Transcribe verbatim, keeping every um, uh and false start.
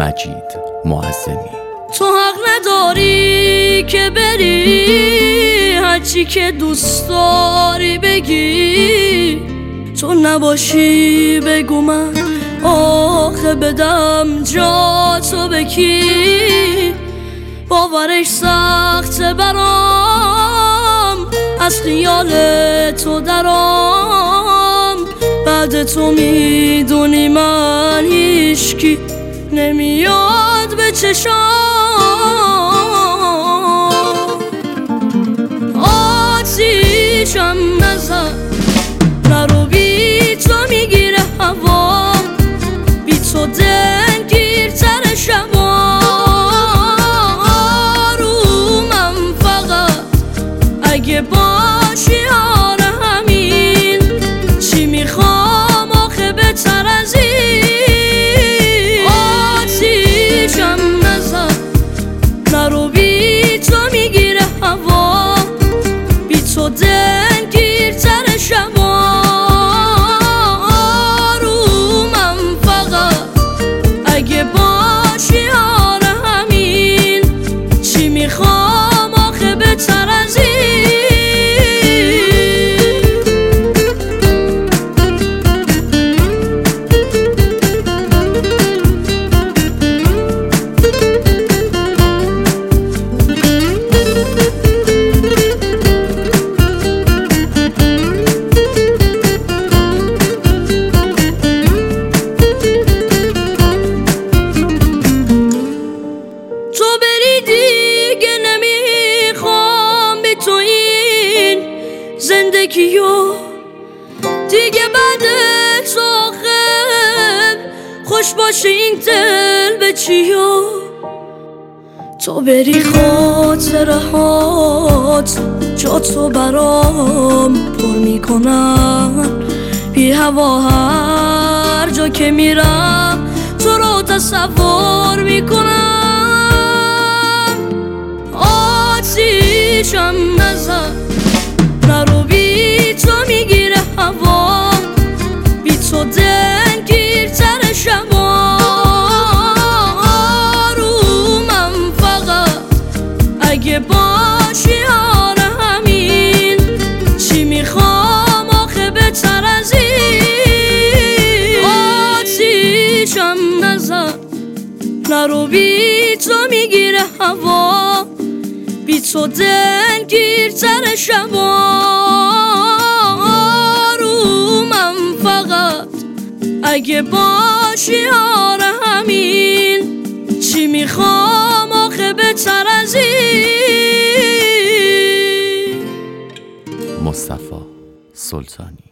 مجید معظمی. تو حق نداری که بری هرچی که دوست داری بگی، تو نباشی بگو من آخه بدم جا تو بکی. باورش سخته برام از خیال تو درام، بعد تو میدونی من هیچکی نمیاد به چشام. آتیشم نزن نرو، بی تو میگیره هوا، بی تو دلگیرتر شما. آرومم فقط اگه باشی آره همین، چی میخوام آخه بهتر از این. آتیشم نزن نرو، بی تو میگیره هوا، بی تو دلگیرتر شما. آرومم فقط اگه باشی آره همین، چی میخوام آخه بهتر از این. تو بری دیگه نمیخوام بی تو این زندگیو دیگه، بعد تو آخر خوش باشه این دل به چیو. تو بری خاطره هات جا تو برام پر میکنن، بی هوا هر جا که میرم تو رو تصور میکنم. آتیشم نزن نرو، بی تو میگیره هوا، بی تو دلگیرتر شما. آرومم فقط اگه باشی آره همین، چی میخوام آخه بهتر از این. آتیشم نزن نرو، بی تو میگیره هوا، بی تو دلگیرتر شما. آرومم فقط اگه باشی آره همین، چی میخوام آخه بهتر از این. مصطفی سلطانی.